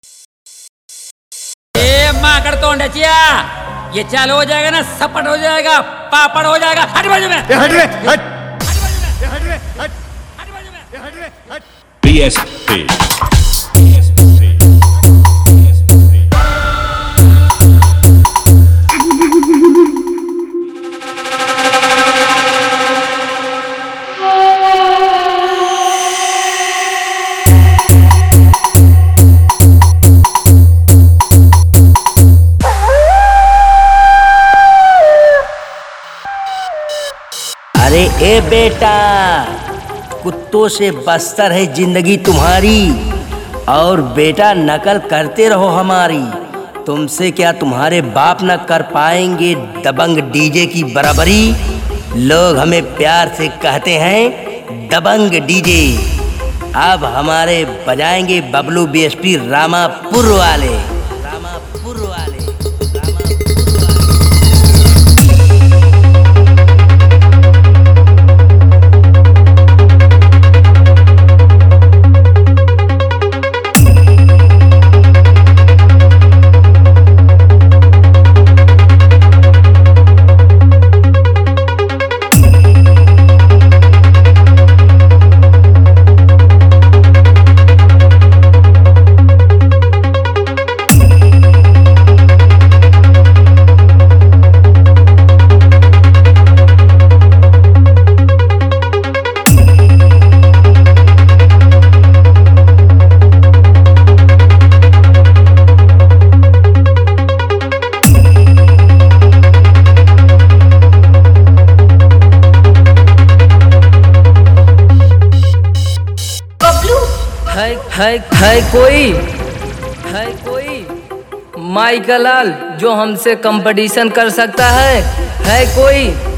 माकड़ तो डचिया, ये चालू हो जाएगा ना, सपट हो जाएगा, पापड़ हो जाएगा। हट बाजू में, हट रे, हट हट रे, हट बाजू में, हट रे, हट। BSP. अरे ए बेटा, कुत्तों से बस्तर है जिंदगी तुम्हारी, और बेटा नकल करते रहो हमारी। तुमसे क्या तुम्हारे बाप न कर पाएंगे दबंग डीजे की बराबरी। लोग हमें प्यार से कहते हैं दबंग डीजे। अब हमारे बजाएंगे बबलू बीएसपी रामापुर वाले। है कोई माई का लाल जो हमसे कंपटीशन कर सकता है कोई?